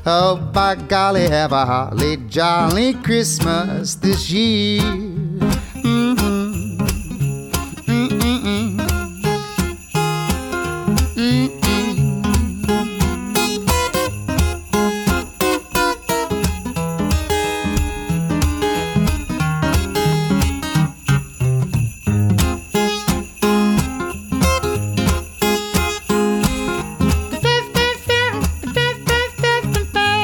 Oh, by golly, have a holly jolly Christmas this year.